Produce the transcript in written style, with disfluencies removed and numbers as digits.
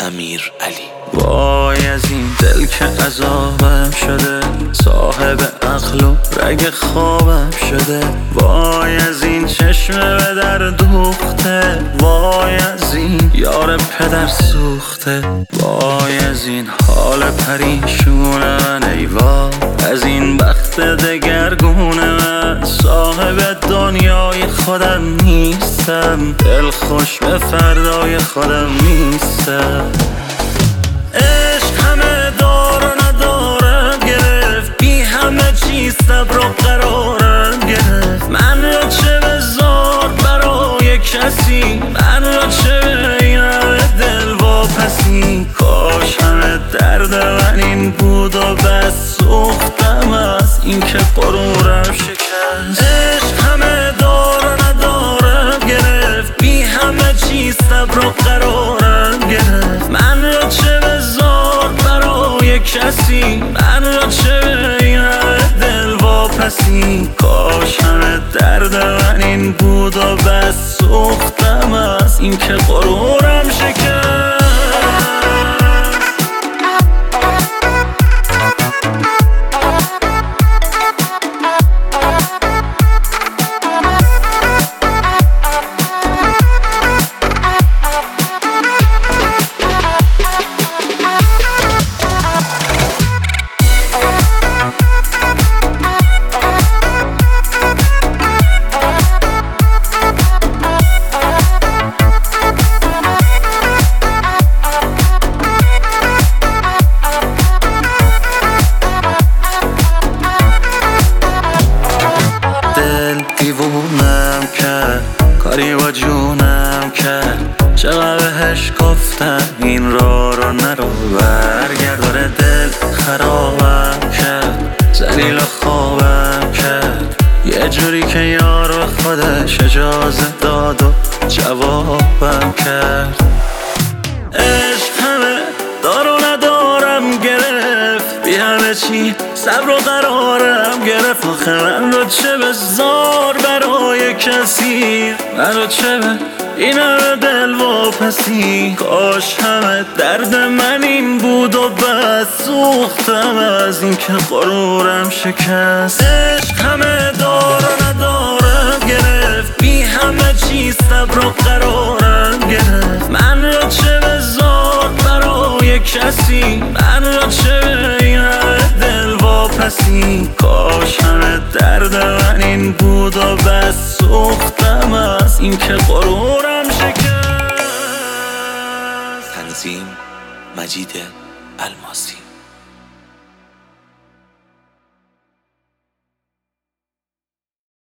امیرعلی. وای از این دل که عذابم شده، صاحب عقل و رگ خوابم شده. وای از این چشم به در دوخته، وای از این یار پدر سوخته. وای از این حال پریشون من، ای وای از این بخت دگرگون من. صاحب دنیای خودم نیستم، دل خوش به فردای خودم نیستم. عشق همه دار و ندارم گرفت، بی همه چیز صبر و قرارم گرفت. من را چه بذار برای کسی، من را چه به این همه دل واپسی. کاش همه درد من این بود و بس، سوختم از این که غرورم شکست. عشق همه دار و ندارم گرفت، بی همه چیز صبر و قرارم گرفت. من را چه بذار برای کسی، من را چه به این همه دل واپسی. کاش همه درد من این بود و بس، سوختم از این که غرورم شکست. دیوونم کرد، کاری با جونم کرد. چقدر بهش گفتم این رو نرو، برگرداره دل خرابم کرد. ذلیل خوابم کرد، یه جوری که یار به خودش اجازه داد و جوابم کرد. عشق همه دار و ندارم گرفت، بی همه چی صبر و قرارم گرفت. آخه من رو چه بذار برای کسی، من رو چه به این همه دل واپسی. کاش همه درد من این بود و بس، سوختم از این که غرورم شکست. عشق همه دار و ندارم گرفت، بی همه چی صبر و قرارم گرفت. من را چه بذار برای کسی، من را چه به این همه دل واپسی. کاش همه درد من این بود و بس، سوختم از این که غرورم شکست. تنظیم مجید الماسی.